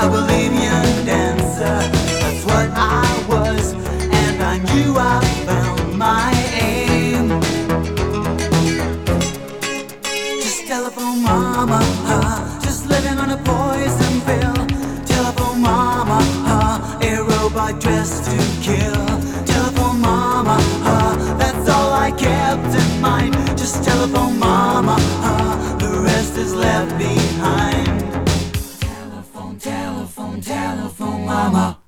Bolivian dancer. That's what I was, and I knew I found my aim. Just telephone mama, just living on a poison pill. Telephone mama, a robot dressed to kill. Telephone mama, that's all I kept in mind. Just telephone mama, the rest is left behind. Telephone, telephone, telephone mama.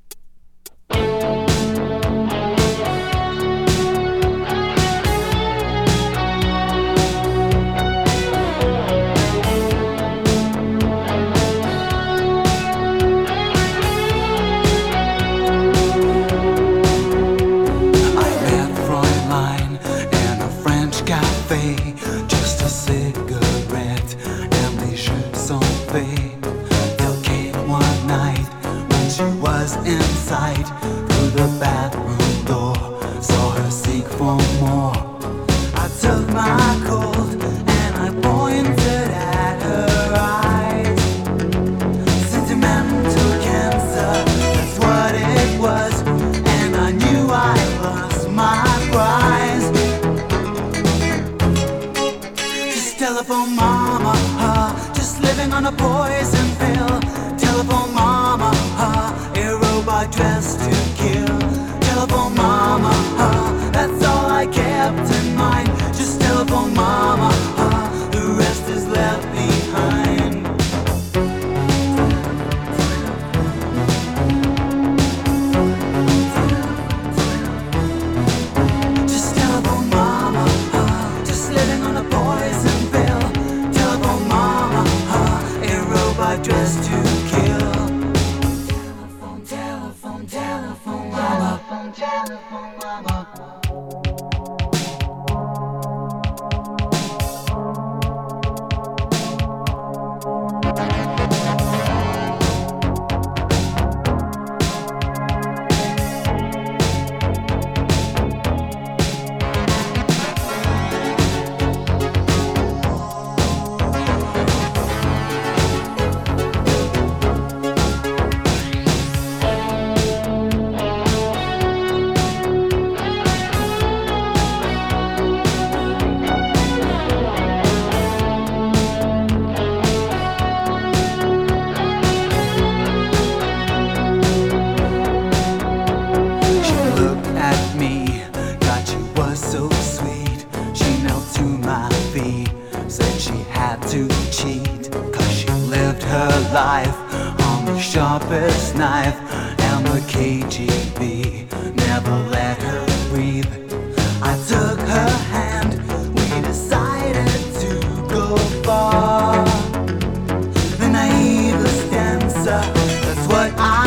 Just a cigarette and they shoot something. Till came one night when she was inside. Through the bathroom door, saw her seek for more. I took my coat and I pointed at her eyes. Sentimental cancer, that's what it was, and I knew I lost my prize. Telephone mama, just living on a poison pill. Telephone mama, a robot dressed to kill. Telephone mama, that's all I kept in mind. Just telephone mama, the rest is left behind. Just telephone mama, just living on a poison pill. Telephone mama, a robot dressed to kill. Telephone, telephone, telephone mama. Telephone, telephone mama. Said she had to cheat, cause she lived her life on the sharpest knife. And the KGB never let her breathe. I took her hand, we decided to go far. The naive dancer, that's what I